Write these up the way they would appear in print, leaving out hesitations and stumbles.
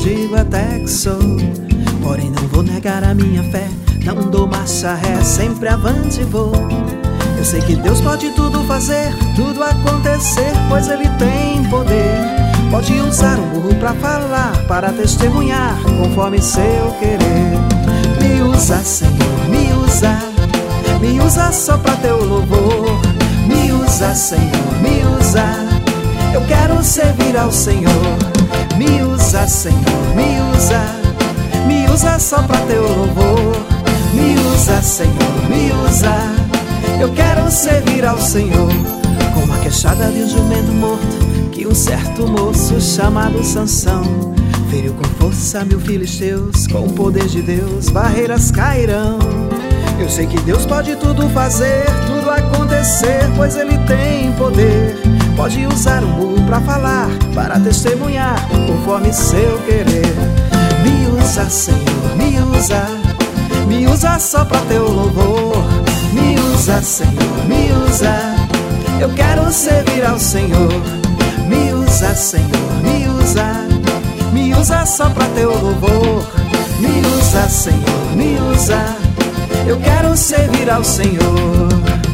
digo até que sou. Porém não vou negar a minha fé, não dou marcha ré, sempre avante vou. Eu sei que Deus pode tudo fazer, tudo acontecer, pois Ele tem poder. Pode usar um burro pra falar, para testemunhar, conforme seu querer. Me usa, Senhor, me usa só pra teu louvor. Me usa, Senhor, me usa, eu quero servir ao Senhor. Me usa, Senhor, me usa só pra teu louvor. Me usa, Senhor, me usa, eu quero servir ao Senhor. Com a queixada de um jumento morto, que um certo moço chamado Sansão feriu com força 1000 filisteus. Com o poder de Deus barreiras cairão. Eu sei que Deus pode tudo fazer, tudo acontecer, pois Ele tem poder. Pode usar um burro pra falar, para testemunhar, conforme seu querer. Me usa, Senhor, me usa só pra teu louvor. Me usa, Senhor, me usa, eu quero servir ao Senhor. Me usa, Senhor, me usa só pra teu louvor. Me usa, Senhor, me usa, eu quero servir ao Senhor.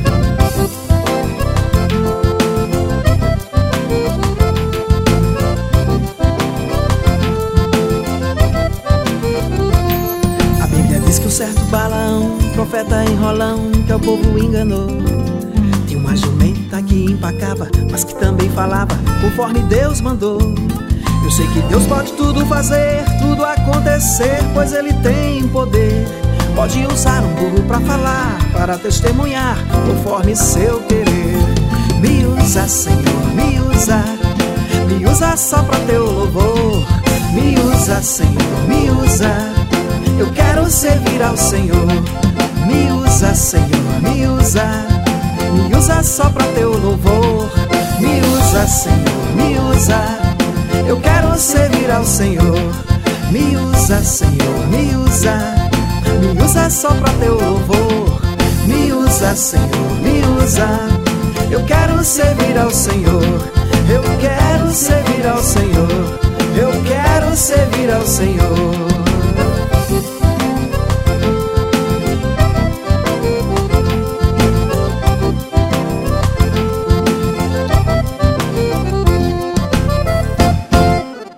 A Bíblia diz que o certo Balaão, profeta enrolão, que o povo enganou. Tinha uma jumenta que empacava, mas que também falava conforme Deus mandou. Eu sei que Deus pode tudo fazer, tudo acontecer, pois Ele tem poder. Pode usar um burro pra falar, para testemunhar, conforme seu querer. Me usa, Senhor, me usa só pra teu louvor. Me usa, Senhor, me usa, eu quero servir ao Senhor. Me usa, Senhor, me usa só pra teu louvor. Me usa, Senhor, me usa, eu quero servir ao Senhor. Me usa, Senhor, me usa só pra teu louvor. Me usa, Senhor, me usa, eu quero servir ao Senhor. Eu quero servir ao Senhor, eu quero servir ao Senhor.